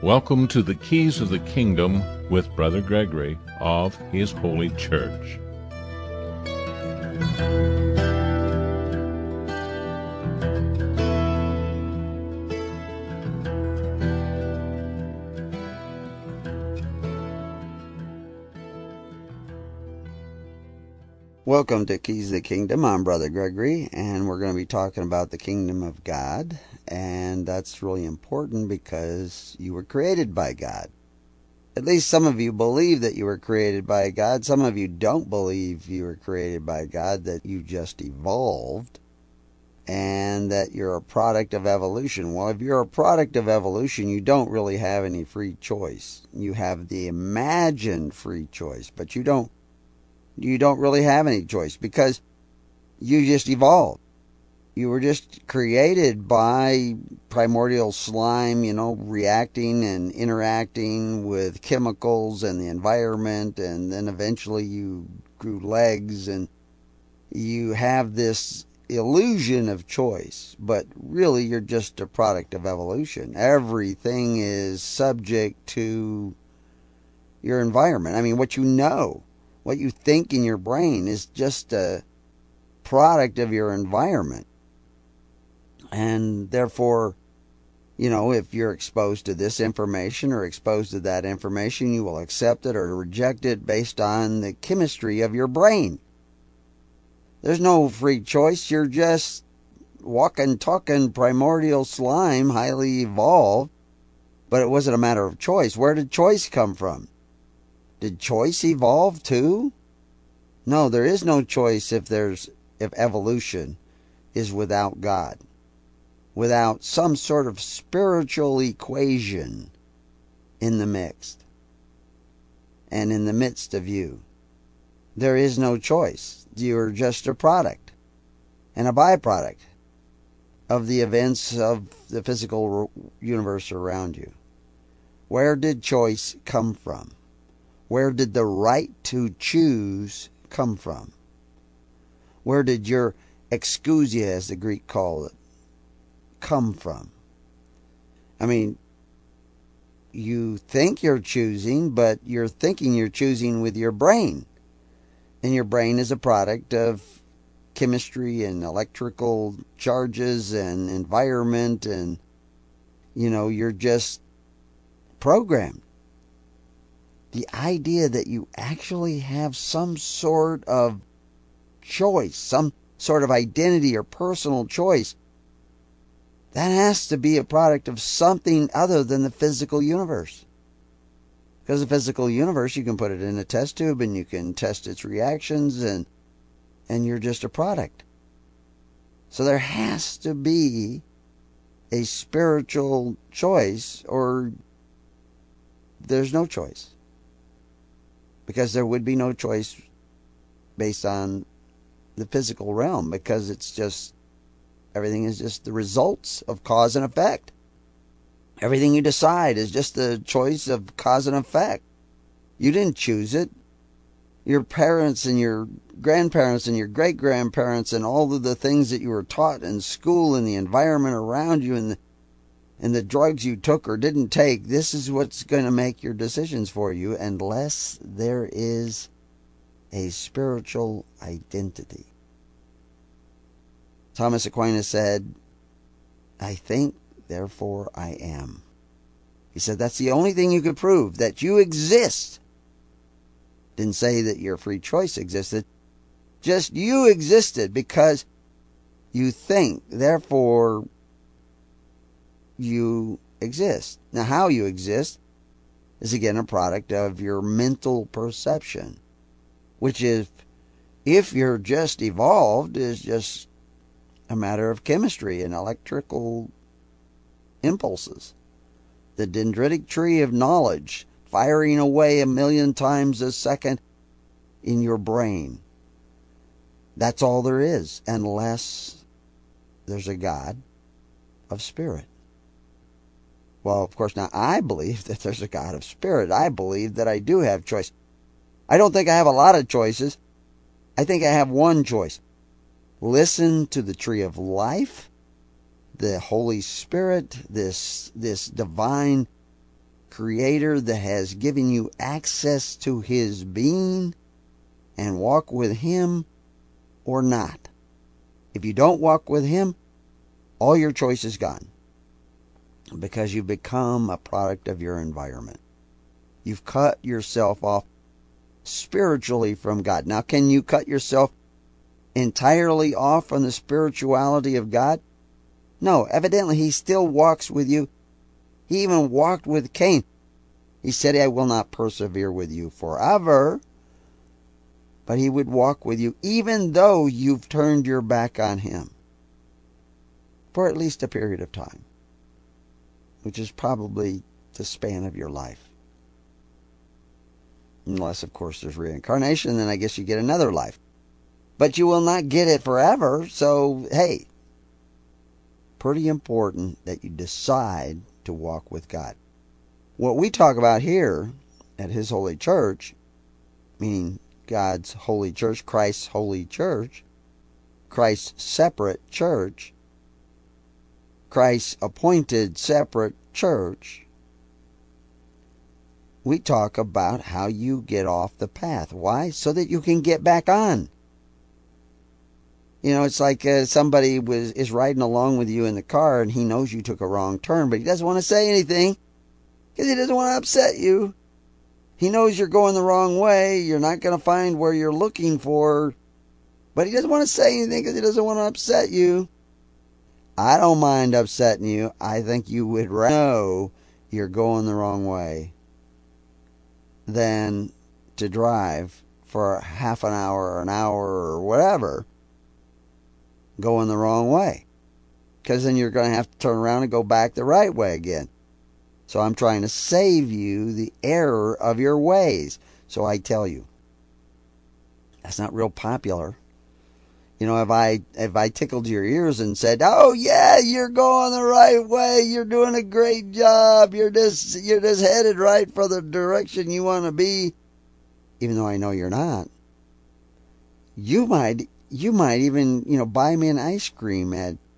Welcome to the Keys of the Kingdom with Brother Gregory of His Holy Church. Welcome to Keys of the Kingdom. I'm Brother Gregory, and we're going to be talking about the Kingdom of God. And that's really important because you were created by God. At least some of you believe that you were created by God. Some of you don't believe you were created by God, that you just evolved and that you're a product of evolution. Well, if you're a product of evolution, you don't really have any free choice. You have the imagined free choice, but you don't really have any choice because you just evolved. You were just created by primordial slime, reacting and interacting with chemicals and the environment, and then eventually you grew legs and you have this illusion of choice, but really you're just a product of evolution. Everything is subject to your environment. I mean, what you think in your brain is just a product of your environment. And therefore, if you're exposed to this information or exposed to that information, you will accept it or reject it based on the chemistry of your brain. There's no free choice. You're just walking, talking primordial slime, highly evolved. But it wasn't a matter of choice. Where did choice come from? Did choice evolve too? No, there is no choice if evolution is without God, without some sort of spiritual equation in the mix and in the midst of you. There is no choice. You're just a product and a byproduct of the events of the physical universe around you. Where did choice come from? Where did the right to choose come from? Where did your exousia, as the Greek call it, come from? I mean, you think you're choosing, but you're thinking you're choosing with your brain. And your brain is a product of chemistry and electrical charges and environment, and, you're just programmed. The idea that you actually have some sort of choice, some sort of identity or personal choice, that has to be a product of something other than the physical universe. Because the physical universe, you can put it in a test tube and you can test its reactions, and you're just a product. So there has to be a spiritual choice, or there's no choice. Because there would be no choice based on the physical realm, because everything is just the results of cause and effect. Everything you decide is just the choice of cause and effect. You didn't choose it. Your parents and your grandparents and your great-grandparents and all of the things that you were taught in school and the environment around you and the drugs you took or didn't take, this is what's going to make your decisions for you, unless there is a spiritual identity. Thomas Aquinas said, "I think, therefore I am." He said that's the only thing you could prove, that you exist. Didn't say that your free choice existed. Just you existed because you think, therefore you exist. Now, how you exist is again a product of your mental perception, which is, if you're just evolved, is just a matter of chemistry and electrical impulses. The dendritic tree of knowledge firing away 1,000,000 times a second in your brain. That's all there is, unless there's a God of spirit. Well, of course, now I believe that there's a God of spirit. I believe that I do have choice. I don't think I have a lot of choices. I think I have one choice. Listen to the tree of life, the Holy Spirit, this divine Creator that has given you access to His being, and walk with Him or not. If you don't walk with Him, all your choice is gone, because you become a product of your environment. You've cut yourself off spiritually from God. Now, can you cut yourself entirely off from the spirituality of God? No, evidently He still walks with you. He even walked with Cain. He said, I will not persevere with you forever. But He would walk with you even though you've turned your back on Him, for at least a period of time, which is probably the span of your life. Unless, of course, there's reincarnation, then I guess you get another life. But you will not get it forever, so hey, pretty important that you decide to walk with God. What we talk about here at His Holy Church, meaning God's holy church, Christ's holy church, Christ's separate church, Christ's appointed separate church, we talk about how you get off the path. Why? So that you can get back on. You know, it's like somebody is riding along with you in the car, and he knows you took a wrong turn, but he doesn't want to say anything because he doesn't want to upset you. He knows you're going the wrong way. You're not going to find where you're looking for, but he doesn't want to say anything because he doesn't want to upset you. I don't mind upsetting you. I think you would rather know you're going the wrong way than to drive for half an hour or an hour or whatever going the wrong way, because then you're going to have to turn around and go back the right way again. So I'm trying to save you the error of your ways. So I tell you, that's not real popular. You know, if I tickled your ears and said, "Oh yeah, you're going the right way. You're doing a great job. You're just headed right for the direction you want to be," even though I know you're not, you might even, buy me an ice cream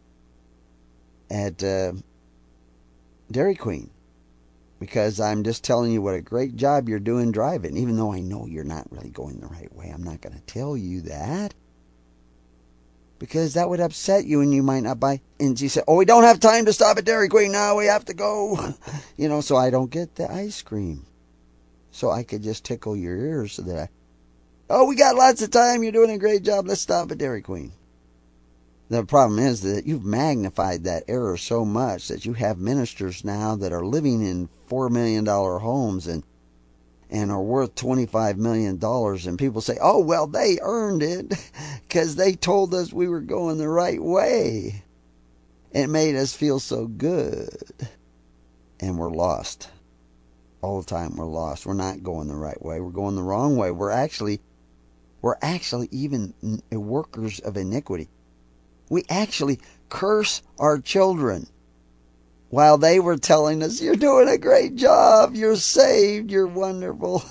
at Dairy Queen, because I'm just telling you what a great job you're doing driving, even though I know you're not really going the right way. I'm not going to tell you that, because that would upset you and you might not buy. And you say, "Oh, we don't have time to stop at Dairy Queen now. We have to go." So I don't get the ice cream. So I could just tickle your ears so that "Oh, we got lots of time. You're doing a great job. Let's stop at Dairy Queen." The problem is that you've magnified that error so much that you have ministers now that are living in $4 million homes and are worth $25 million. And people say, "Oh, well, they earned it because they told us we were going the right way. It made us feel so good." And we're lost. All the time we're lost. We're not going the right way. We're going the wrong way. We're actually even workers of iniquity. We actually curse our children while they were telling us, "You're doing a great job. You're saved. You're wonderful.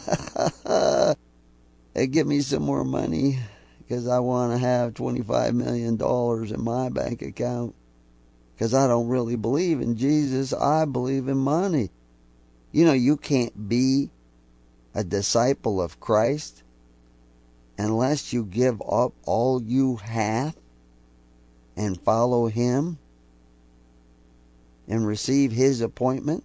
Hey, give me some more money because I want to have $25 million in my bank account because I don't really believe in Jesus. I believe in money." You can't be a disciple of Christ unless you give up all you have and follow Him and receive His appointment.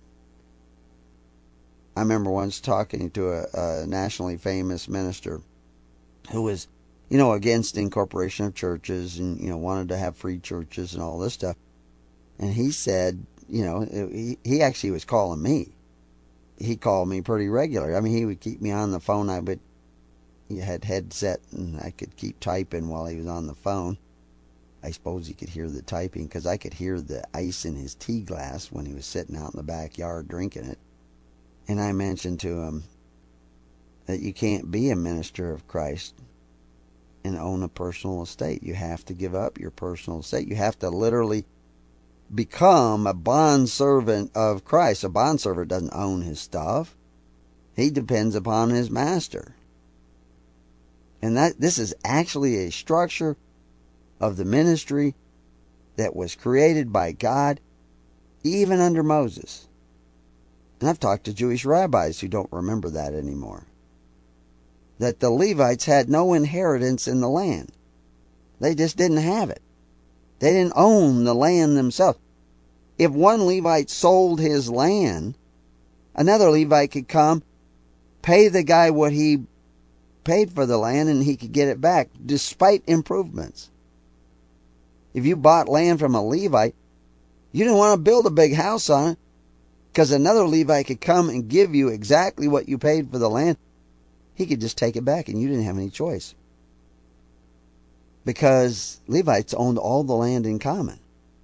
I remember once talking to a nationally famous minister who was, against incorporation of churches and, wanted to have free churches and all this stuff. And he said, he actually was calling me. He called me pretty regular. I mean, he would keep me on the phone. He had headset and I could keep typing while he was on the phone. I suppose he could hear the typing because I could hear the ice in his tea glass when he was sitting out in the backyard drinking it. And I mentioned to him that you can't be a minister of Christ and own a personal estate. You have to give up your personal estate. You have to literally become a bondservant of Christ. A bondservant doesn't own his stuff. He depends upon his master. And this is actually a structure of the ministry that was created by God even under Moses. and I've talked to Jewish rabbis who don't remember that anymore, that the Levites had no inheritance in the land. They just didn't have it. They didn't own the land themselves. If one Levite sold his land, another Levite could come, pay the guy what he paid for the land, and he could get it back, despite improvements. If you bought land from a Levite, you didn't want to build a big house on it, because another Levite could come and give you exactly what you paid for the land. He could just take it back, and you didn't have any choice, because Levites owned all the land in common.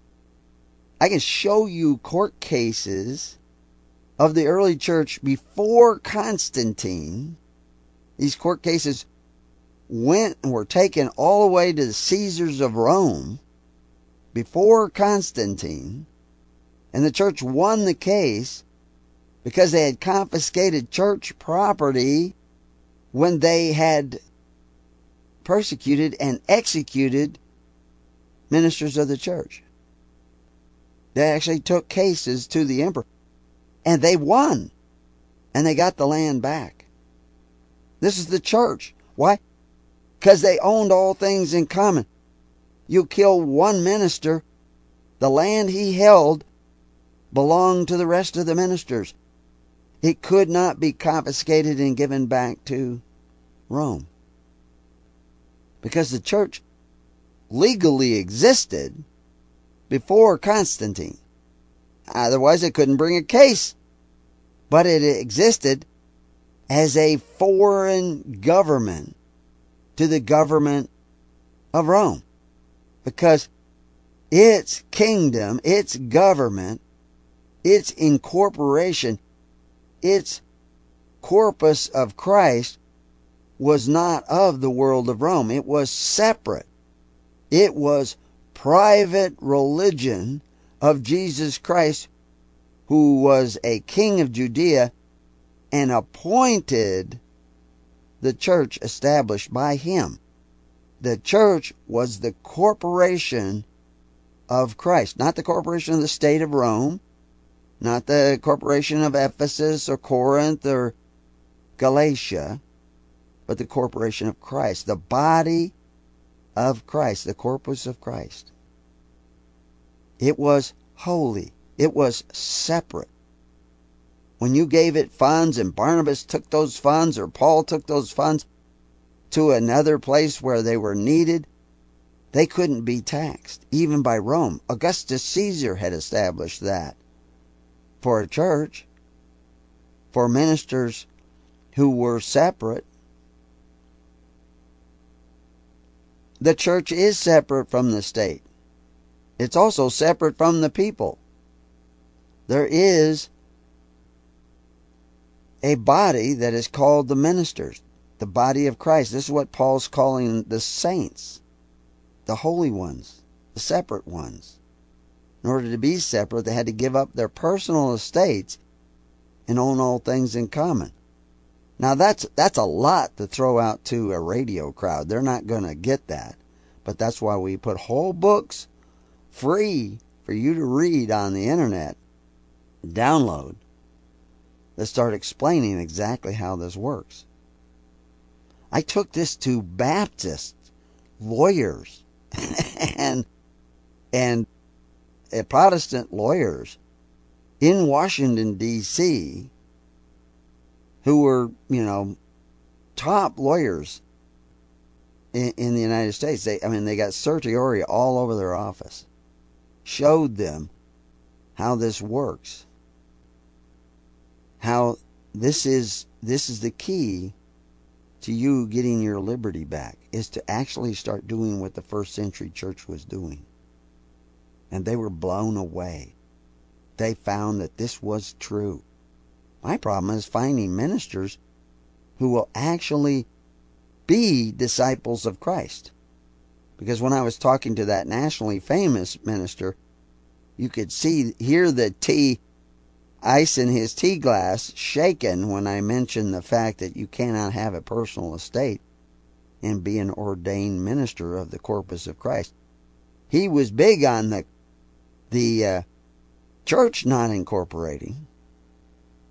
I can show you court cases of the early church before Constantine. These court cases went and were taken all the way to the Caesars of Rome before Constantine, and the church won the case because they had confiscated church property when they had persecuted and executed ministers of the church. They actually took cases to the emperor, and they won, and they got the land back. This is the church. Why? Because they owned all things in common. You kill one minister, the land he held belonged to the rest of the ministers. It could not be confiscated and given back to Rome, because the church legally existed before Constantine. Otherwise, it couldn't bring a case. But it existed as a foreign government to the government of Rome, because its kingdom, its government, its incorporation, its corpus of Christ was not of the world of Rome. It was separate. It was private religion of Jesus Christ, who was a king of Judea and appointed the church established by him. The church was the corporation of Christ, not the corporation of the state of Rome, not the corporation of Ephesus or Corinth or Galatia, but the corporation of Christ, the body of Christ, the corpus of Christ. It was holy. It was separate. When you gave it funds and Barnabas took those funds or Paul took those funds to another place where they were needed, they couldn't be taxed, even by Rome. Augustus Caesar had established that for a church, for ministers who were separate. The church is separate from the state. It's also separate from the people. There is a body that is called the ministers, the body of Christ. This is what Paul's calling the saints, the holy ones, the separate ones. In order to be separate, they had to give up their personal estates and own all things in common. Now that's a lot to throw out to a radio crowd. They're not going to get that. But that's why we put whole books free for you to read on the internet, download, that start explaining exactly how this works. I took this to Baptist lawyers and Protestant lawyers in Washington, D.C., who were, top lawyers in the United States. They got certiorari all over their office. Showed them how this works. How this is the key to you getting your liberty back, is to actually start doing what the first century church was doing. And they were blown away. They found that this was true. My problem is finding ministers who will actually be disciples of Christ. Because when I was talking to that nationally famous minister, you could hear the ice in his tea glass shaken when I mentioned the fact that you cannot have a personal estate and be an ordained minister of the corpus of Christ. He was big on the church not incorporating,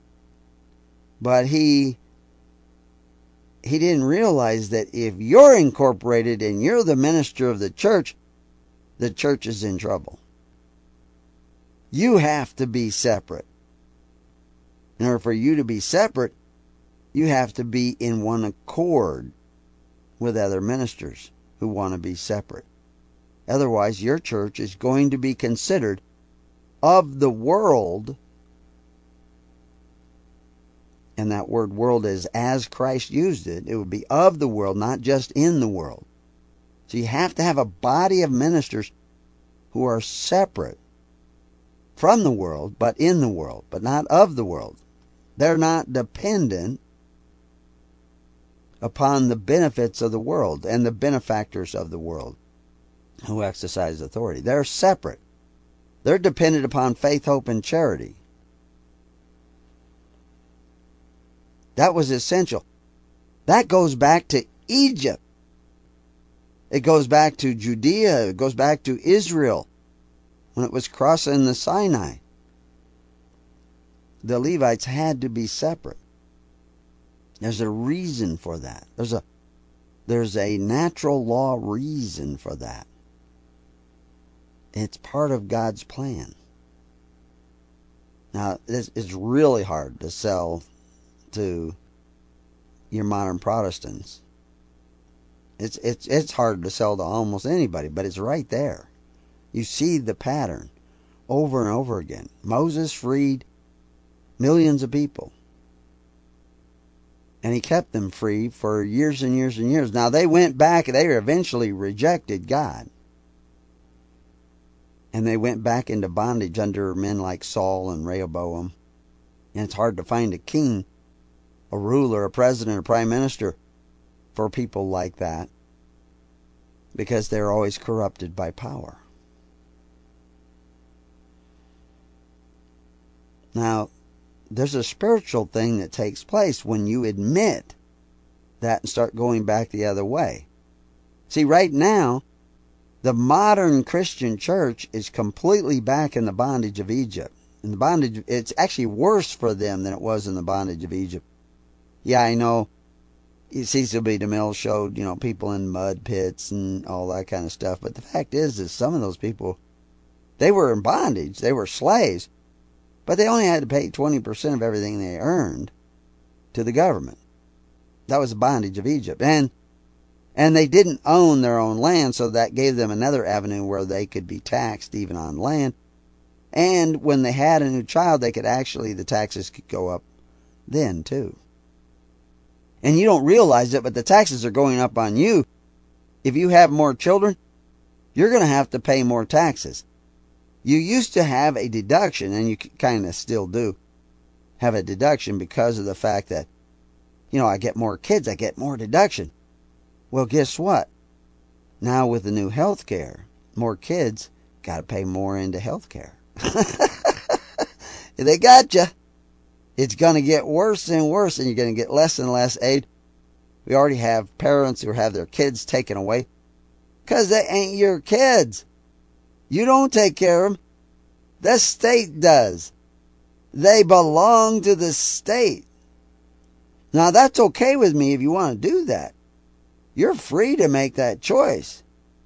But he didn't realize that if you're incorporated and you're the minister of the church is in trouble. You have to be separate. In order for you to be separate, you have to be in one accord with other ministers who want to be separate. Otherwise, your church is going to be considered of the world. And that word world is as Christ used it. It would be of the world, not just in the world. So you have to have a body of ministers who are separate from the world, but in the world, but not of the world. They're not dependent upon the benefits of the world and the benefactors of the world who exercise authority. They're separate. They're dependent upon faith, hope, and charity. That was essential. That goes back to Egypt. It goes back to Judea. It goes back to Israel when it was crossing the Sinai. The Levites had to be separate. There's a reason for that. There's a natural law reason for that. It's part of God's plan. Now, it's really hard to sell to your modern Protestants. It's hard to sell to almost anybody, but it's right there. You see the pattern over and over again. Moses freed millions of people. And he kept them free for years and years and years. Now, they went back, they eventually rejected God. And they went back into bondage under men like Saul and Rehoboam. And it's hard to find a king, a ruler, a president, a prime minister for people like that, because they're always corrupted by power. Now, there's a spiritual thing that takes place when you admit that and start going back the other way. See, right now, the modern Christian church is completely back in the bondage of Egypt. In the bondage, it's actually worse for them than it was in the bondage of Egypt. Yeah, I know. Cecil B. DeMille showed, people in mud pits and all that kind of stuff. But the fact is some of those people, they were in bondage. They were slaves. But they only had to pay 20% of everything they earned to the government. That was the bondage of Egypt. And they didn't own their own land, so that gave them another avenue where they could be taxed even on land. And when they had a new child, the taxes could go up then too. And you don't realize it, but the taxes are going up on you. If you have more children, you're going to have to pay more taxes. You used to have a deduction, and you kind of still do have a deduction because of the fact that, I get more kids, I get more deduction. Well, guess what? Now with the new health care, more kids got to pay more into health care. They got you. It's going to get worse and worse, and you're going to get less and less aid. We already have parents who have their kids taken away because they ain't your kids. You don't take care of them. The state does. They belong to the state. Now, that's okay with me if you want to do that. You're free to make that choice.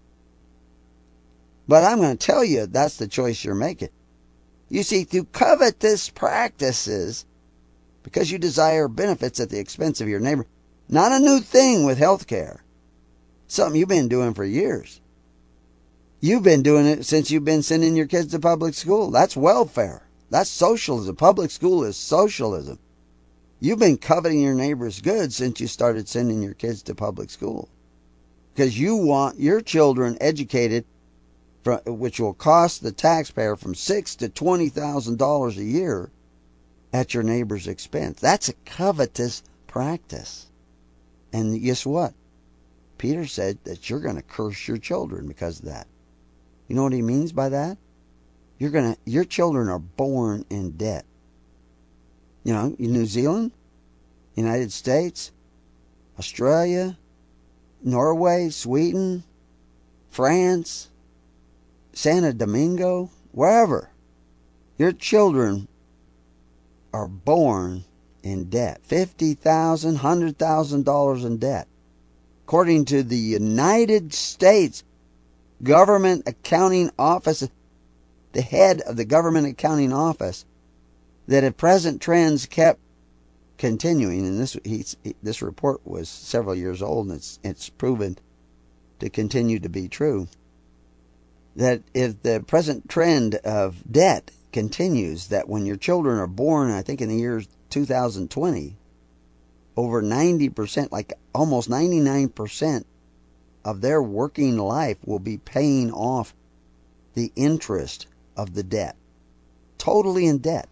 But I'm going to tell you that's the choice you're making. You see, through covetous practices, because you desire benefits at the expense of your neighbor, not a new thing with health care. Something you've been doing for years. You've been doing it since you've been sending your kids to public school. That's welfare. That's socialism. Public school is socialism. You've been coveting your neighbor's goods since you started sending your kids to public school. Because you want your children educated, which will cost the taxpayer from $6,000 to $20,000 a year at your neighbor's expense. That's a covetous practice. And guess what? Peter said that you're going to curse your children because of that. You know what he means by that? Your children are born in debt. In New Zealand, United States, Australia, Norway, Sweden, France, Santo Domingo, wherever. Your children are born in debt. $50,000, $100,000 in debt. According to the United States Government Accounting Office, the head of the Government Accounting Office, that if present trends kept continuing, and this report was several years old, and it's proven to continue to be true, that if the present trend of debt continues, that when your children are born, I think in the year 2020, over 90%, like almost 99% of their working life will be paying off the interest of the debt. Totally in debt.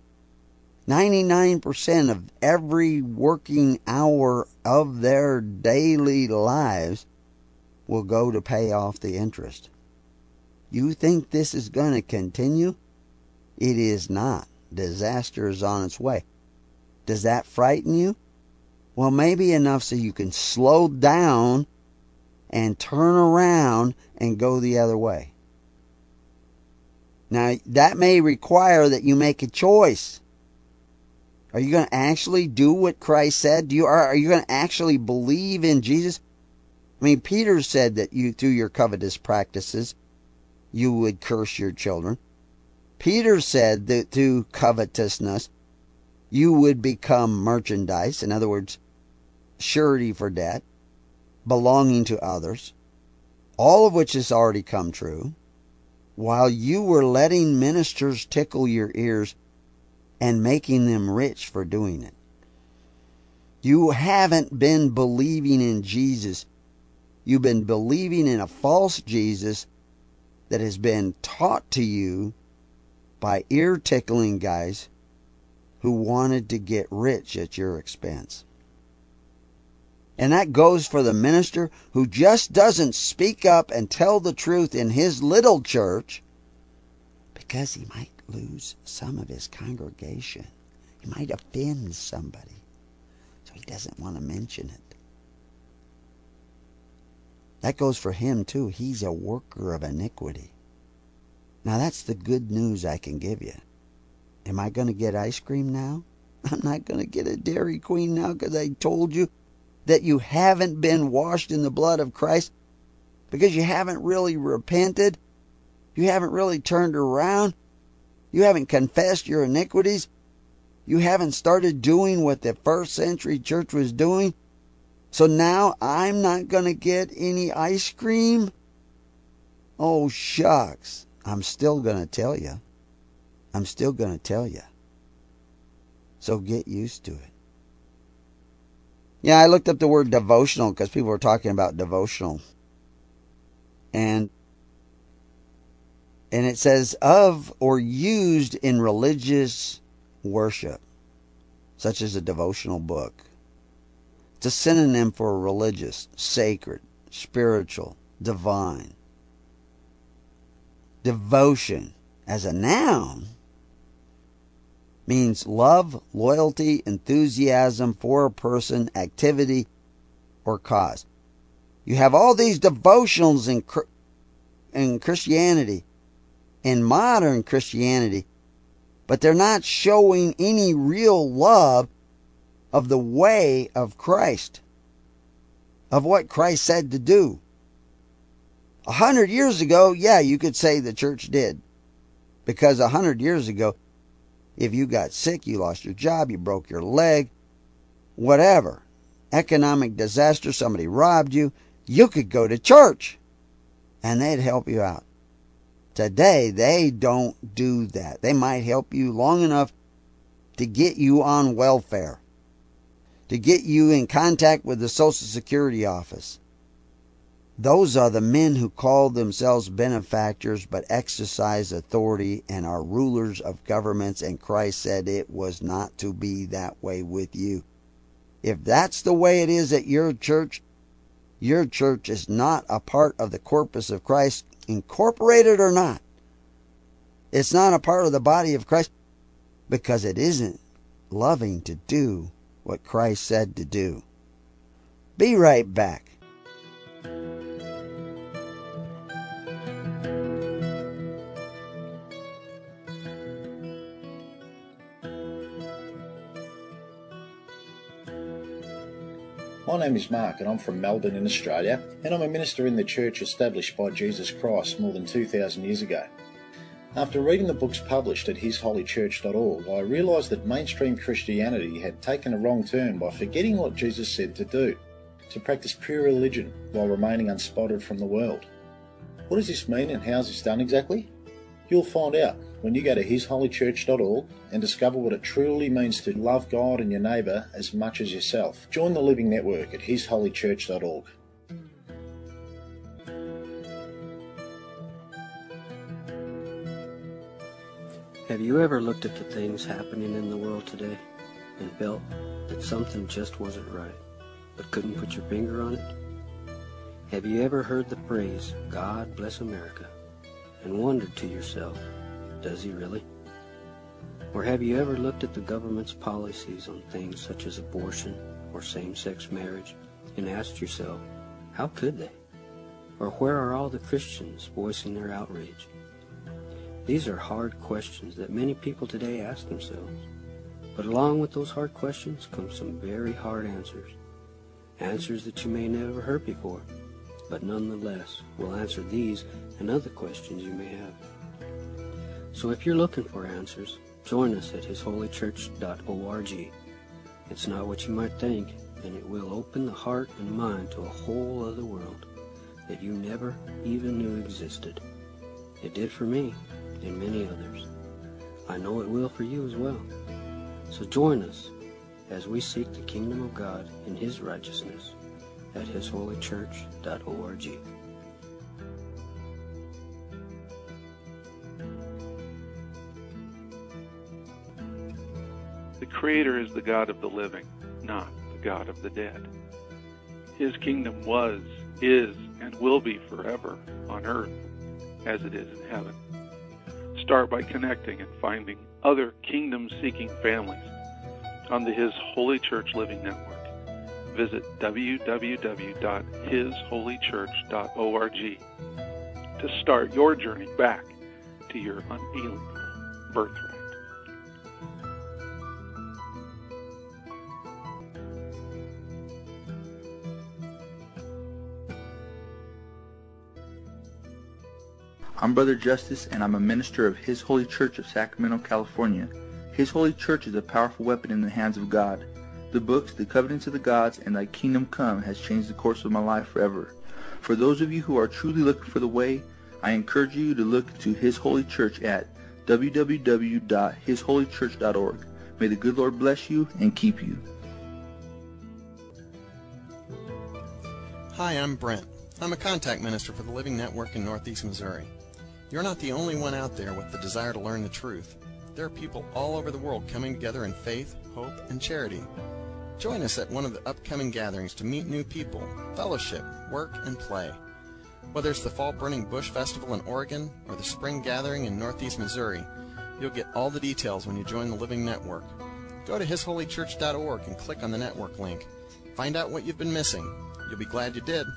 99% of every working hour of their daily lives will go to pay off the interest. You think this is going to continue? It is not. Disaster is on its way. Does that frighten you? Well, maybe enough so you can slow down and turn around and go the other way. Now, that may require that you make a choice. Are you going to actually do what Christ said? Are you going to actually believe in Jesus? I mean, Peter said that you, through your covetous practices, you would curse your children. Peter said that through covetousness, you would become merchandise. In other words, surety for debt, belonging to others. All of which has already come true. While you were letting ministers tickle your ears and making them rich for doing it. You haven't been believing in Jesus. You've been believing in a false Jesus that has been taught to you by ear-tickling guys who wanted to get rich at your expense. And that goes for the minister who just doesn't speak up and tell the truth in his little church because he might lose some of his congregation. He might offend somebody. So he doesn't want to mention it. That goes for him too. He's a worker of iniquity. Now that's the good news I can give you. Am I going to get ice cream now? I'm not going to get a Dairy Queen now because I told you that you haven't been washed in the blood of Christ because you haven't really repented. You haven't really turned around. You haven't confessed your iniquities. You haven't started doing what the first century church was doing. So now I'm not going to get any ice cream? Oh, shucks. I'm still going to tell you. I'm still going to tell you. So get used to it. Yeah, I looked up the word devotional because people were talking about devotional. And it says of or used in religious worship, such as a devotional book. It's a synonym for religious, sacred, spiritual, divine. Devotion as a noun means love, loyalty, enthusiasm for a person, activity, or cause. You have all these devotionals in Christianity, in modern Christianity, but they're not showing any real love of the way of Christ, of what Christ said to do. 100 years ago, yeah, you could say the church did. Because 100 years ago, if you got sick, you lost your job, you broke your leg, whatever, economic disaster, somebody robbed you, you could go to church and they'd help you out. Today, they don't do that. They might help you long enough to get you on welfare, to get you in contact with the Social Security office. Those are the men who call themselves benefactors but exercise authority and are rulers of governments, and Christ said it was not to be that way with you. If that's the way it is at your church is not a part of the corpus of Christ, incorporated or not. It's not a part of the body of Christ because it isn't loving to do what Christ said to do. Be right back. My name is Mark and I'm from Melbourne in Australia, and I'm a minister in the church established by Jesus Christ more than 2,000 years ago. After reading the books published at hisholychurch.org, I realised that mainstream Christianity had taken a wrong turn by forgetting what Jesus said to do, to practice pure religion while remaining unspotted from the world. What does this mean and how is this done exactly? You'll find out when you go to hisholychurch.org and discover what it truly means to love God and your neighbour as much as yourself. Join the Living Network at hisholychurch.org. Have you ever looked at the things happening in the world today and felt that something just wasn't right, but couldn't put your finger on it? Have you ever heard the phrase, "God bless America," and wondered to yourself, does he really? Or have you ever looked at the government's policies on things such as abortion or same-sex marriage and asked yourself, how could they? Or where are all the Christians voicing their outrage? These are hard questions that many people today ask themselves. But along with those hard questions come some very hard answers. Answers that you may never heard before, but nonetheless will answer these and other questions you may have. So if you're looking for answers, join us at hisholychurch.org. It's not what you might think, and it will open the heart and mind to a whole other world that you never even knew existed. It did for me and many others. I know it will for you as well. So join us as we seek the kingdom of God and His righteousness at hisholychurch.org. The Creator is the God of the living, not the God of the dead. His kingdom was, is, and will be forever on earth as it is in heaven. Start by connecting and finding other kingdom-seeking families on the His Holy Church Living Network. Visit www.hisholychurch.org to start your journey back to your unalienable birthright. I'm Brother Justice, and I'm a minister of His Holy Church of Sacramento, California. His Holy Church is a powerful weapon in the hands of God. The books, The Covenants of the Gods, and Thy Kingdom Come has changed the course of my life forever. For those of you who are truly looking for the way, I encourage you to look to His Holy Church at www.hisholychurch.org. May the good Lord bless you and keep you. Hi, I'm Brent. I'm a contact minister for the Living Network in Northeast Missouri. You're not the only one out there with the desire to learn the truth. There are people all over the world coming together in faith, hope, and charity. Join us at one of the upcoming gatherings to meet new people, fellowship, work, and play. Whether it's the Fall Burning Bush Festival in Oregon or the Spring Gathering in Northeast Missouri, you'll get all the details when you join the Living Network. Go to hisholychurch.org and click on the network link. Find out what you've been missing. You'll be glad you did.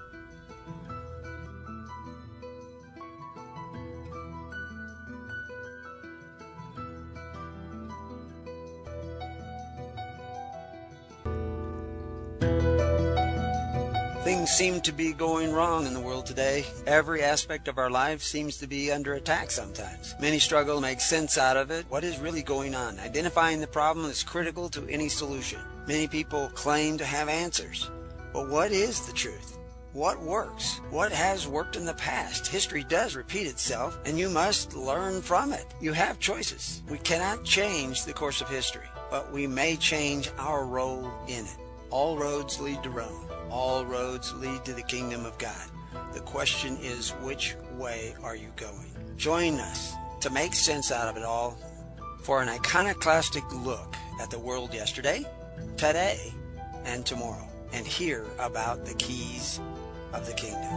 Things seem to be going wrong in the world today. Every aspect of our life seems to be under attack sometimes. Many struggle to make sense out of it. What is really going on? Identifying the problem is critical to any solution. Many people claim to have answers. But what is the truth? What works? What has worked in the past? History does repeat itself, and you must learn from it. You have choices. We cannot change the course of history, but we may change our role in it. All roads lead to Rome. All roads lead to the kingdom of God. The question is, which way are you going? Join us to make sense out of it all for an iconoclastic look at the world yesterday, today, and tomorrow, and hear about the keys of the kingdom.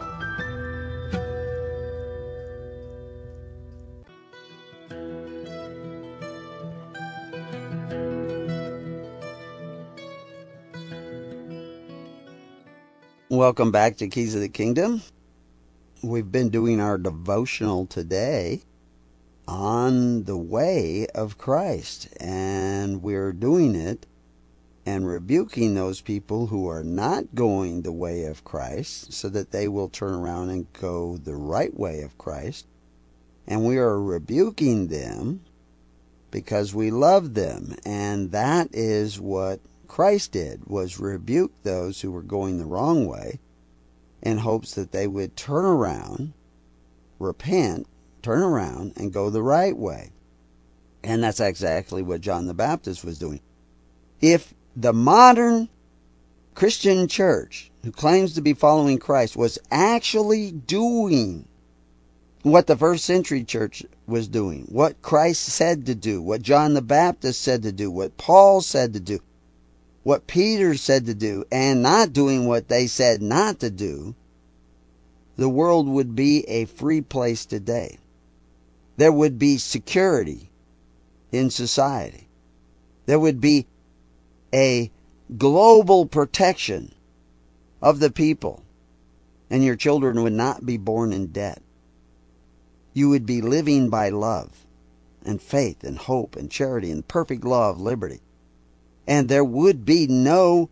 Welcome back to Keys of the Kingdom. We've been doing our devotional today on the way of Christ, and we're doing it and rebuking those people who are not going the way of Christ so that they will turn around and go the right way of Christ. And we are rebuking them because we love them. And that is what Christ did, was rebuke those who were going the wrong way in hopes that they would turn around, repent, turn around, and go the right way. And that's exactly what John the Baptist was doing. If the modern Christian church, who claims to be following Christ, was actually doing what the first century church was doing, what Christ said to do, what John the Baptist said to do, what Paul said to do, what Peter said to do, and not doing what they said not to do, the world would be a free place today. There would be security in society. There would be a global protection of the people, and your children would not be born in debt. You would be living by love and faith and hope and charity and perfect law of liberty. And there would be no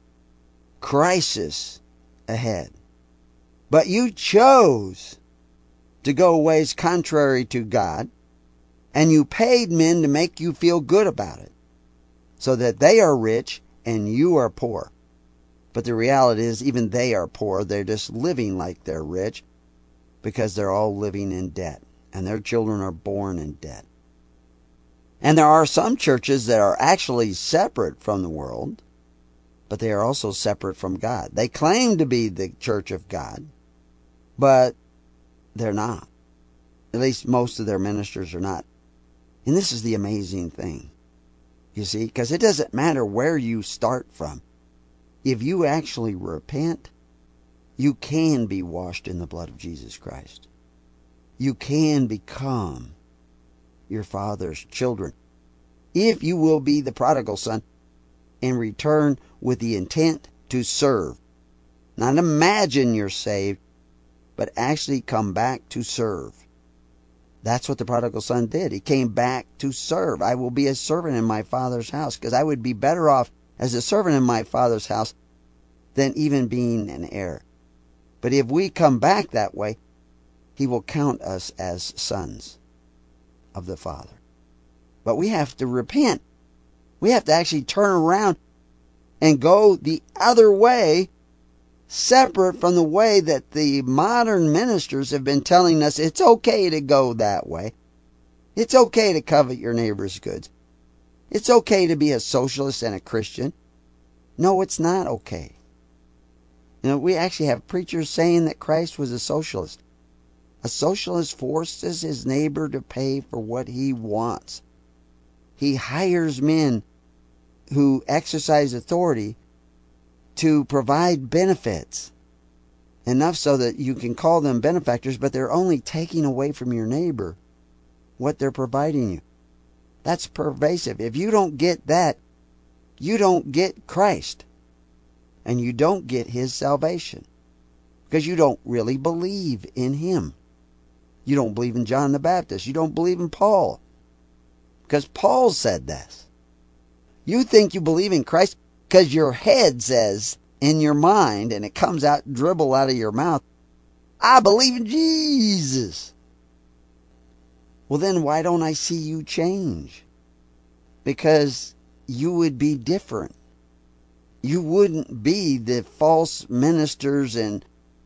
crisis ahead. But you chose to go ways contrary to God, and you paid men to make you feel good about it, so that they are rich and you are poor. But the reality is, even they are poor. They're just living like they're rich because they're all living in debt, and their children are born in debt. And there are some churches that are actually separate from the world, but they are also separate from God. They claim to be the church of God, but they're not. At least most of their ministers are not. And this is the amazing thing, you see, because it doesn't matter where you start from. If you actually repent, you can be washed in the blood of Jesus Christ. You can become your Father's children, if you will be the prodigal son and return with the intent to serve. Not imagine you're saved, but actually come back to serve. That's what the prodigal son did. He came back to serve. I will be a servant in my Father's house, because I would be better off as a servant in my Father's house than even being an heir. But if we come back that way, He will count us as sons of the Father. But we have to repent. We have to actually turn around and go the other way, separate from the way that the modern ministers have been telling us it's okay to go that way. It's okay to covet your neighbor's goods. It's okay to be a socialist and a Christian. No, it's not okay. You know, we actually have preachers saying that Christ was a socialist. A socialist forces his neighbor to pay for what he wants. He hires men who exercise authority to provide benefits. Enough so that you can call them benefactors, but they're only taking away from your neighbor what they're providing you. That's pervasive. If you don't get that, you don't get Christ. And you don't get His salvation. Because you don't really believe in Him. You don't believe in John the Baptist. You don't believe in Paul. Because Paul said this. You think you believe in Christ because your head says in your mind, and it comes out, dribble out of your mouth, I believe in Jesus. Well, then why don't I see you change? Because you would be different. You wouldn't be the false ministers and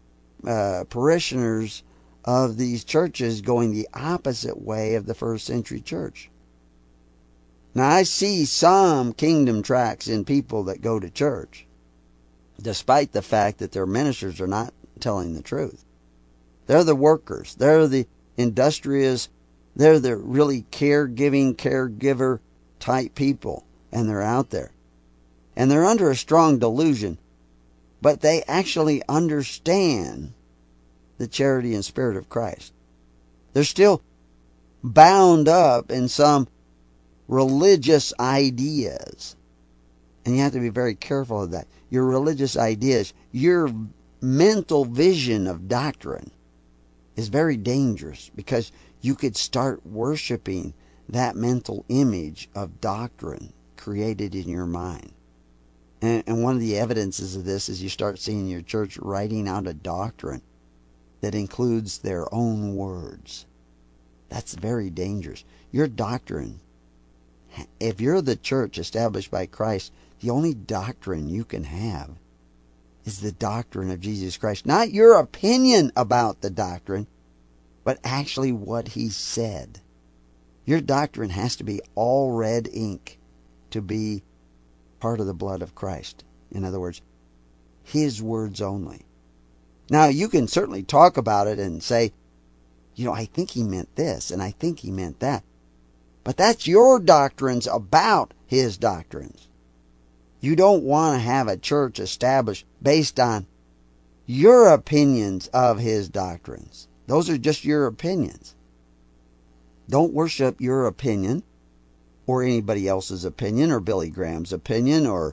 parishioners of these churches going the opposite way of the first century church. Now, I see some kingdom tracts in people that go to church, despite the fact that their ministers are not telling the truth. They're the workers. They're the industrious. They're the really caregiver type people, and they're out there. And they're under a strong delusion, but they actually understand the charity and spirit of Christ. They're still bound up in some religious ideas. And you have to be very careful of that. Your religious ideas, your mental vision of doctrine is very dangerous, because you could start worshiping that mental image of doctrine created in your mind. one of the evidences of this is you start seeing your church writing out a doctrine that includes their own words. That's very dangerous. Your doctrine, if you're the church established by Christ, the only doctrine you can have is the doctrine of Jesus Christ. Not your opinion about the doctrine, but actually what he said. Your doctrine has to be all red ink to be part of the blood of Christ. In other words, his words only. Now, you can certainly talk about it and say, I think he meant this, and I think he meant that. But that's your doctrines about his doctrines. You don't want to have a church established based on your opinions of his doctrines. Those are just your opinions. Don't worship your opinion or anybody else's opinion or Billy Graham's opinion or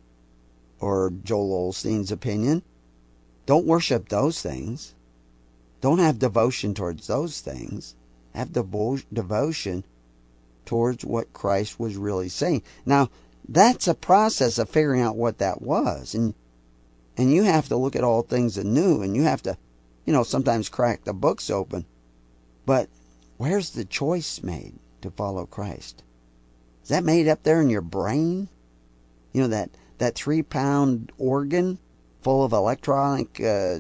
Joel Osteen's opinion. Don't worship those things. Don't have devotion towards those things. Have devotion towards what Christ was really saying. Now, that's a process of figuring out what that was. And you have to look at all things anew, and you have to, sometimes crack the books open. But where's the choice made to follow Christ? Is that made up there in your brain? That 3-pound organ full of electronic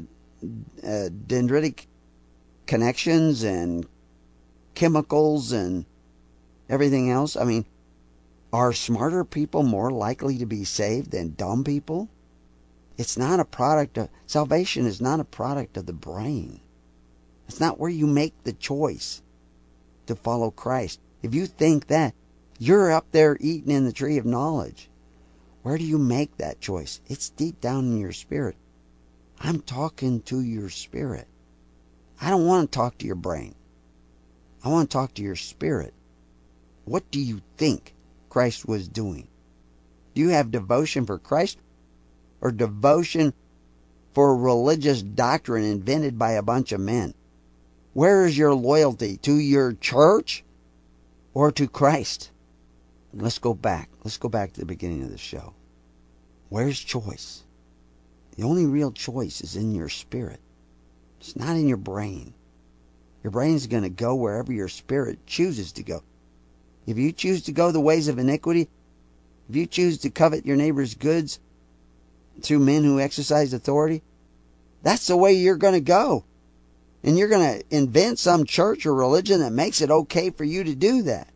dendritic connections and chemicals and everything else? I mean, are smarter people more likely to be saved than dumb people? It's not a product of... Salvation is not a product of the brain. It's not where you make the choice to follow Christ. If you think that, you're up there eating in the tree of knowledge. Where do you make that choice? It's deep down in your spirit. I'm talking to your spirit. I don't want to talk to your brain. I want to talk to your spirit. What do you think Christ was doing? Do you have devotion for Christ or devotion for a religious doctrine invented by a bunch of men? Where is your loyalty? To your church or to Christ? Let's go back. Let's go back to the beginning of the show. Where's choice? The only real choice is in your spirit. It's not in your brain. Your brain's going to go wherever your spirit chooses to go. If you choose to go the ways of iniquity, if you choose to covet your neighbor's goods through men who exercise authority, that's the way you're going to go. And you're going to invent some church or religion that makes it okay for you to do that.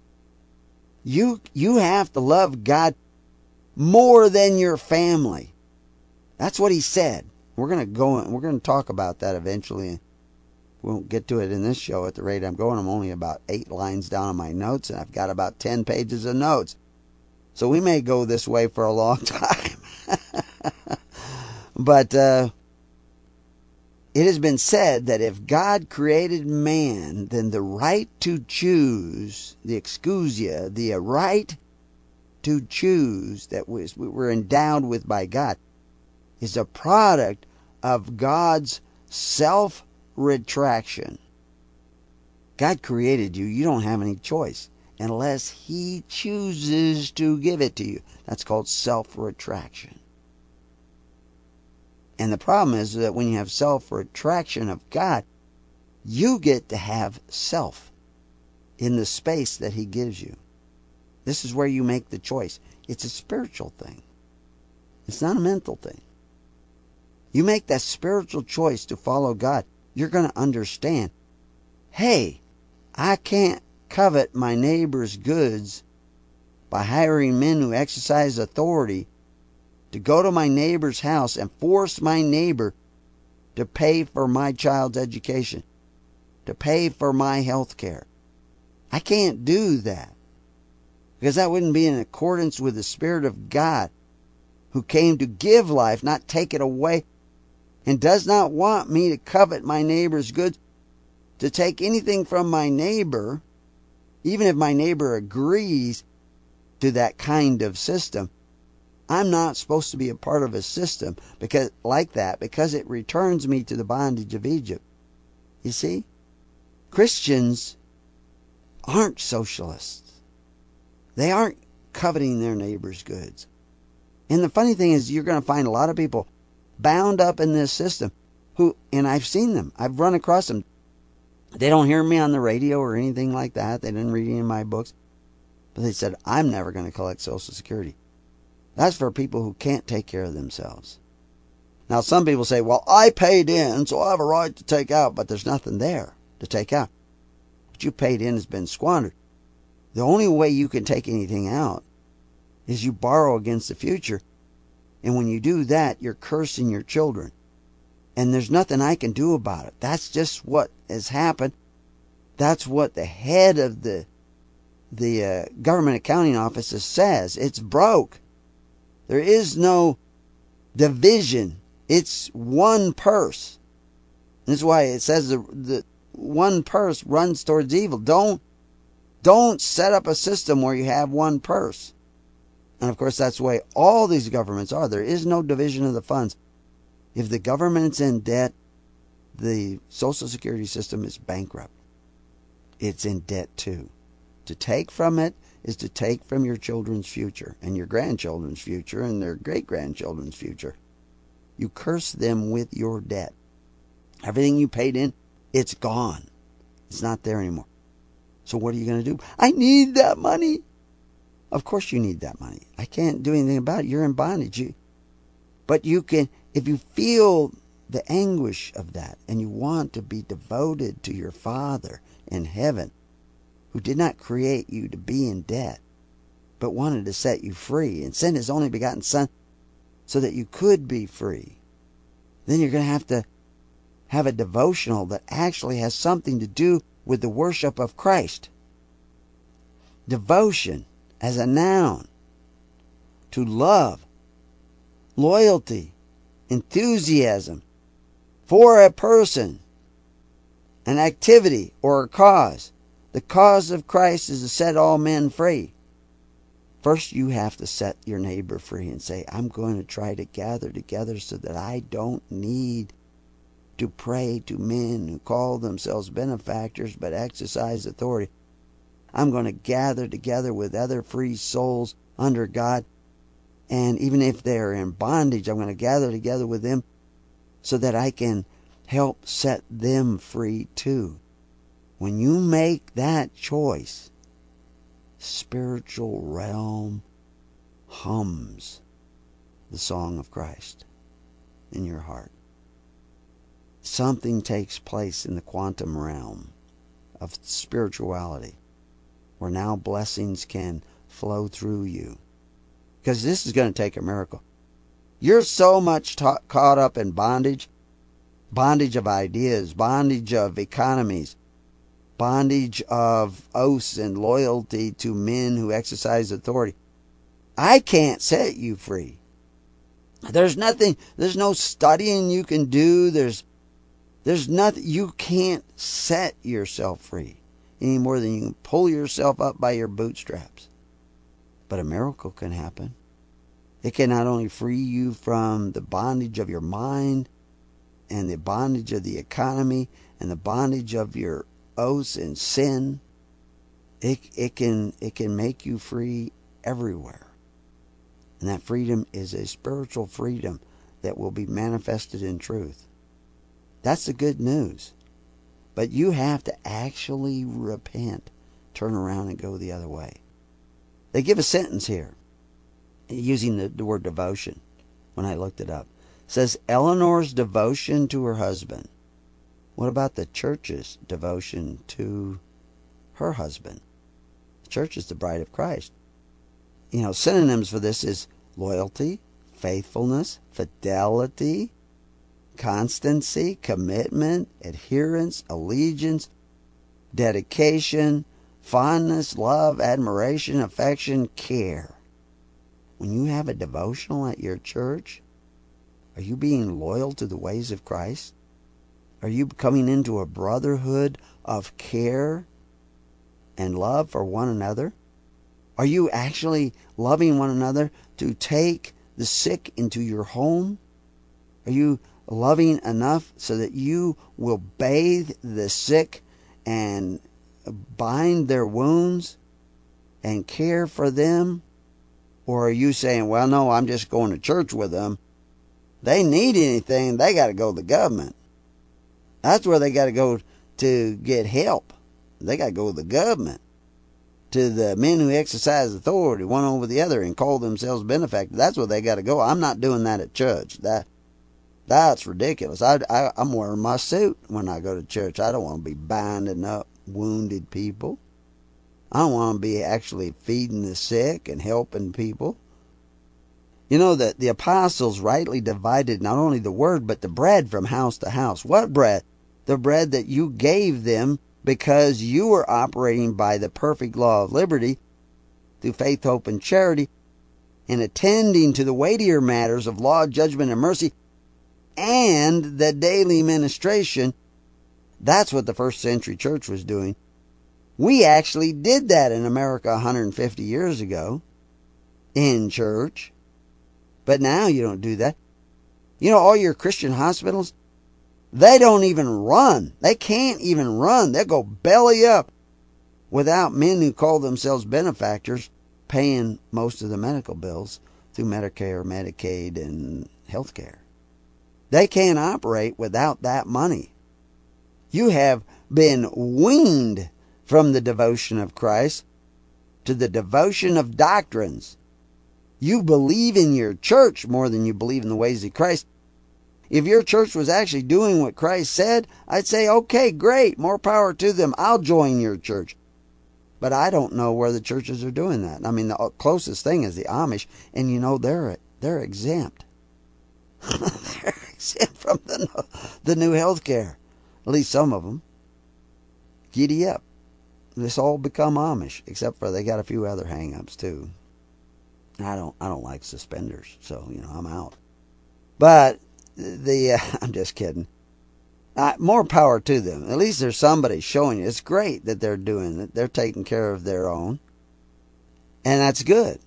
You have to love God more than your family. That's what he said. We're going to talk about that eventually. We won't get to it in this show at the rate I'm going. I'm only about 8 lines down on my notes, and I've got about 10 pages of notes. So we may go this way for a long time. But it has been said that if God created man, then the right to choose, the exousia, the right to choose that we were endowed with by God, is a product of God's self-retraction. God created you. You don't have any choice unless he chooses to give it to you. That's called self-retraction. And the problem is that when you have self-retraction of God, you get to have self in the space that he gives you. This is where you make the choice. It's a spiritual thing. It's not a mental thing. You make that spiritual choice to follow God, you're going to understand, hey, I can't covet my neighbor's goods by hiring men who exercise authority to go to my neighbor's house and force my neighbor to pay for my child's education, to pay for my health care. I can't do that, because that wouldn't be in accordance with the Spirit of God, who came to give life, not take it away, and does not want me to covet my neighbor's goods, to take anything from my neighbor, even if my neighbor agrees to that kind of system. I'm not supposed to be a part of a system because it returns me to the bondage of Egypt. You see? Christians aren't socialists. They aren't coveting their neighbor's goods. And the funny thing is, you're going to find a lot of people bound up in this system who, and I've seen them, I've run across them. They don't hear me on the radio or anything like that. They didn't read any of my books. But they said, I'm never going to collect Social Security. That's for people who can't take care of themselves. Now, some people say, well, I paid in, so I have a right to take out. But there's nothing there to take out. What you paid in has been squandered. The only way you can take anything out is you borrow against the future. And when you do that, you're cursing your children. And there's nothing I can do about it. That's just what has happened. That's what the head of the government accounting office says. It's broke. There is no division. It's one purse. That's why it says the one purse runs towards evil. Don't set up a system where you have one purse. And of course, that's the way all these governments are. There is no division of the funds. If the government's in debt, the Social Security system is bankrupt. It's in debt too. To take from it is to take from your children's future and your grandchildren's future and their great-grandchildren's future. You curse them with your debt. Everything you paid in, it's gone. It's not there anymore. So what are you going to do? I need that money. Of course you need that money. I can't do anything about it. You're in bondage. But you can, if you feel the anguish of that and you want to be devoted to your Father in heaven, who did not create you to be in debt, but wanted to set you free and sent His only begotten Son so that you could be free, then you're going to have a devotional that actually has something to do with the worship of Christ. Devotion as a noun to love, loyalty, enthusiasm for a person, an activity, or a cause. The cause of Christ is to set all men free. First, you have to set your neighbor free and say, I'm going to try to gather together so that I don't need to pray to men who call themselves benefactors but exercise authority. I'm going to gather together with other free souls under God. And even if they're in bondage, I'm going to gather together with them so that I can help set them free too. When you make that choice, spiritual realm hums the song of Christ in your heart. Something takes place in the quantum realm of spirituality where now blessings can flow through you. Because this is going to take a miracle. You're so much caught up in bondage. Bondage of ideas, bondage of economies, bondage of oaths and loyalty to men who exercise authority. I can't set you free. There's nothing, there's no studying you can do. There's nothing, you can't set yourself free any more than you can pull yourself up by your bootstraps. But a miracle can happen. It can not only free you from the bondage of your mind and the bondage of the economy and the bondage of your oaths and sin. It can make you free everywhere. And that freedom is a spiritual freedom that will be manifested in truth. That's the good news. But you have to actually repent, turn around and go the other way. They give a sentence here using the word devotion when I looked it up. It says Eleanor's devotion to her husband. What about the church's devotion to her husband? The church is the bride of Christ. You know, synonyms for this is loyalty, faithfulness, fidelity, constancy, commitment, adherence, allegiance, dedication, fondness, love, admiration, affection, care. When you have a devotional at your church, are you being loyal to the ways of Christ? Are you coming into a brotherhood of care and love for one another? Are you actually loving one another to take the sick into your home? Are you loving enough so that you will bathe the sick and bind their wounds and care for them Or are you saying, well, no, I'm just going to church with them? They need anything, they got to go to the government. That's where they got to go to get help. They got to go to the government, to the men who exercise authority one over the other and call themselves benefactors. That's where they got to go. I'm not doing that at church. That's ridiculous. I'm wearing my suit when I go to church. I don't want to be binding up wounded people. I don't want to be actually feeding the sick and helping people. You know that the apostles rightly divided not only the word, but the bread from house to house. What bread? The bread that you gave them because you were operating by the perfect law of liberty through faith, hope, and charity, and attending to the weightier matters of law, judgment, and mercy, and the daily ministration. That's what the first century church was doing. We actually did that in America 150 years ago in church. But now you don't do that. You know, all your Christian hospitals, they don't even run. They can't even run. They'll go belly up without men who call themselves benefactors paying most of the medical bills through Medicare, Medicaid, and health care. They can't operate without that money. You have been weaned from the devotion of Christ to the devotion of doctrines. You believe in your church more than you believe in the ways of Christ. If your church was actually doing what Christ said, I'd say, okay, great, more power to them. I'll join your church. But I don't know where the churches are doing that. I mean, the closest thing is the Amish, and you know they're exempt. They're exempt from the new health care. At least some of them. Giddy up. This all become Amish, except for they got a few other hang-ups too. I don't like suspenders, so I'm out. But I'm just kidding. More power to them. At least there's somebody showing you. It's great that they're doing it. They're taking care of their own, and that's good.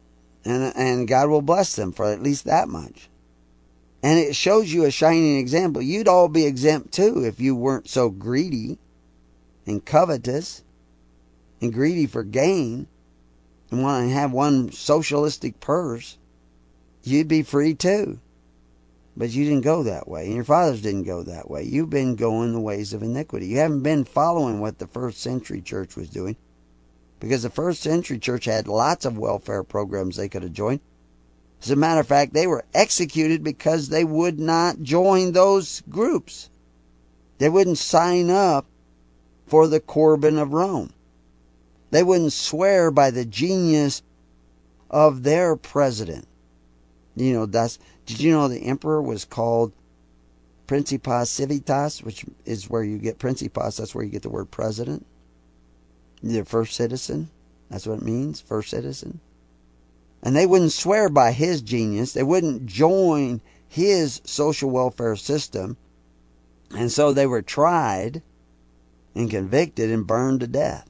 And God will bless them for at least that much. And it shows you a shining example. You'd all be exempt too if you weren't so greedy and covetous and greedy for gain and want to have one socialistic purse. You'd be free too. But you didn't go that way, and your fathers didn't go that way. You've been going the ways of iniquity. You haven't been following what the first century church was doing, because the first century church had lots of welfare programs they could have joined. As a matter of fact, they were executed because they would not join those groups. They wouldn't sign up for the Corbin of Rome. They wouldn't swear by the genius of their president. Did you know the emperor was called Principes Civitas, which is where you get Principes, that's where you get the word president. The first citizen, that's what it means, first citizen. And they wouldn't swear by his genius. They wouldn't join his social welfare system. And so they were tried and convicted and burned to death.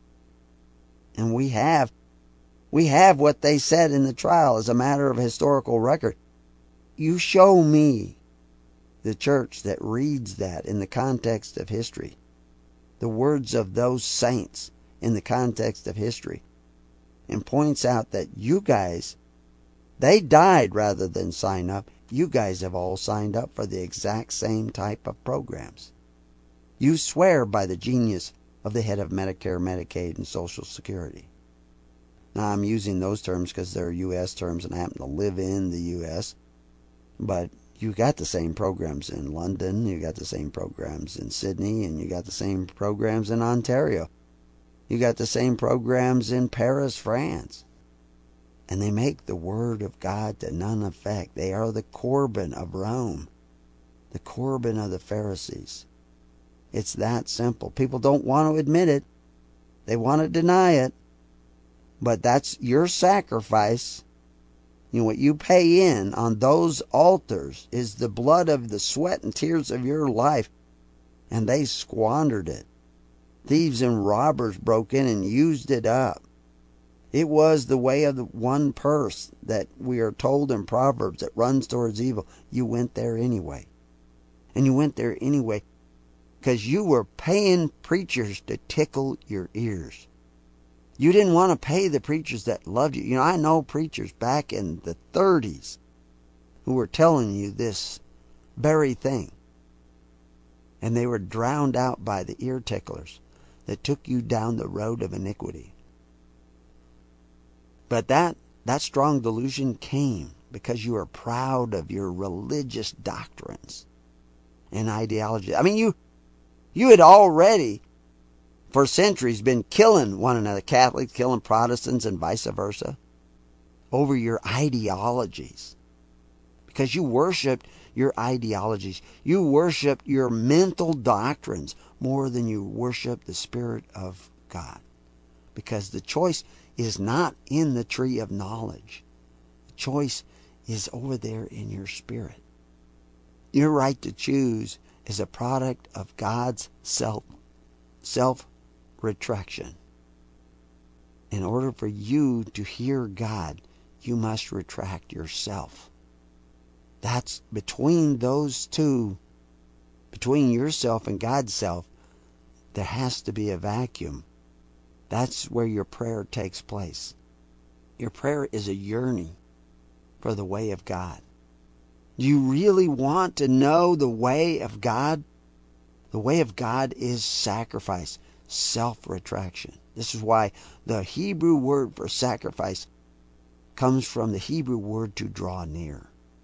And we have what they said in the trial as a matter of historical record. You show me the church that reads that in the context of history, the words of those saints in the context of history, and points out that you guys, they died rather than sign up. You guys have all signed up for the exact same type of programs. You swear by the genius of the head of Medicare, Medicaid, and Social Security. Now, I'm using those terms because they're U.S. terms and I happen to live in the U.S., but you got the same programs in London, you got the same programs in Sydney, and you got the same programs in Ontario. You got the same programs in Paris, France. And they make the word of God to none effect. They are the Corbin of Rome, the Corbin of the Pharisees. It's that simple. People don't want to admit it. They want to deny it. But that's your sacrifice. What you pay in on those altars is the blood of the sweat and tears of your life. And they squandered it. Thieves and robbers broke in and used it up. It was the way of the one purse that we are told in Proverbs that runs towards evil. You went there anyway. And you went there anyway because you were paying preachers to tickle your ears. You didn't want to pay the preachers that loved you. You know, I know preachers back in the 30s who were telling you this very thing. And they were drowned out by the ear ticklers that took you down the road of iniquity. But that strong delusion came because you are proud of your religious doctrines and ideology. I mean, you had already, for centuries, been killing one another, Catholics killing Protestants and vice versa, over your ideologies. Because you worshiped your ideologies. You worshiped your mental doctrines more than you worship the Spirit of God. Because the choice is not in the tree of knowledge. The choice is over there in your spirit. Your right to choose is a product of God's self-retraction. In order for you to hear God, you must retract yourself. That's between those two, between yourself and God's self, there has to be a vacuum. That's where your prayer takes place. Your prayer is a yearning for the way of God. Do you really want to know the way of God? The way of God is sacrifice, self-retraction. This is why the Hebrew word for sacrifice comes from the Hebrew word to draw near.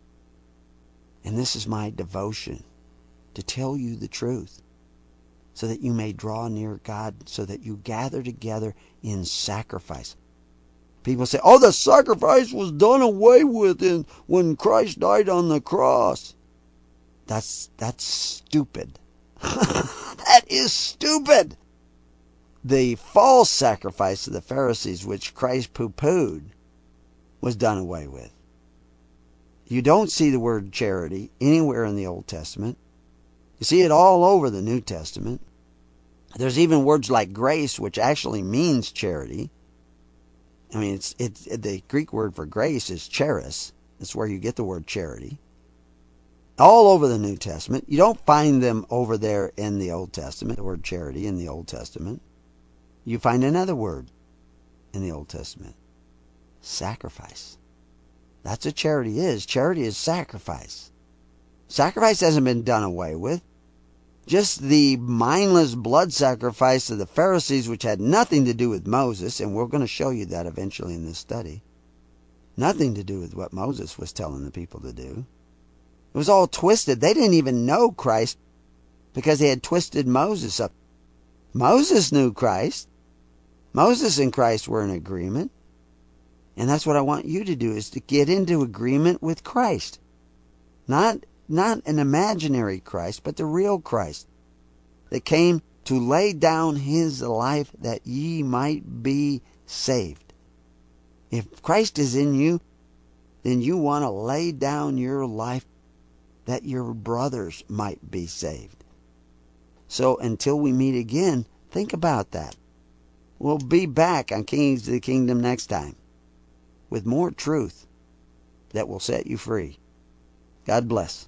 And this is my devotion, to tell you the truth, so that you may draw near God, so that you gather together in sacrifice. People say, oh, the sacrifice was done away with when Christ died on the cross. That's stupid. That is stupid. The false sacrifice of the Pharisees, which Christ poo-pooed, was done away with. You don't see the word charity anywhere in the Old Testament. You see it all over the New Testament. There's even words like grace, which actually means charity. I mean, it's the Greek word for grace is charis. That's where you get the word charity. All over the New Testament. You don't find them over there in the Old Testament, the word charity in the Old Testament. You find another word in the Old Testament. Sacrifice. That's what charity is. Charity is sacrifice. Sacrifice hasn't been done away with. Just the mindless blood sacrifice of the Pharisees, which had nothing to do with Moses, and we're going to show you that eventually in this study. Nothing to do with what Moses was telling the people to do. It was all twisted. They didn't even know Christ because they had twisted Moses up. Moses knew Christ. Moses and Christ were in agreement. And that's what I want you to do, is to get into agreement with Christ. Not an imaginary Christ, but the real Christ that came to lay down his life that ye might be saved. If Christ is in you, then you want to lay down your life that your brothers might be saved. So until we meet again, think about that. We'll be back on Kings of the Kingdom next time with more truth that will set you free. God bless.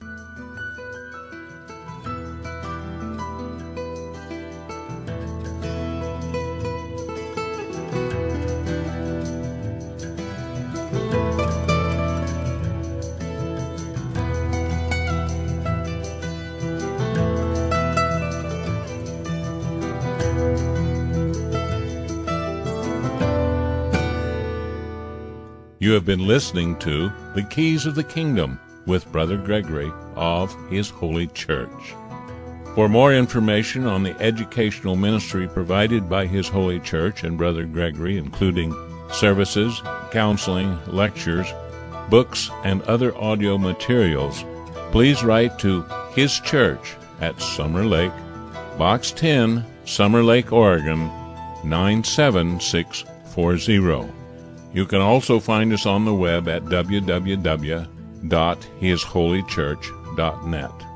You have been listening to The Keys of the Kingdom with Brother Gregory of His Holy Church. For more information on the educational ministry provided by His Holy Church and Brother Gregory, including services, counseling, lectures, books, and other audio materials, please write to His Church at Summer Lake, Box 10, Summer Lake, Oregon, 97640. You can also find us on the web at www.hisholychurch.net.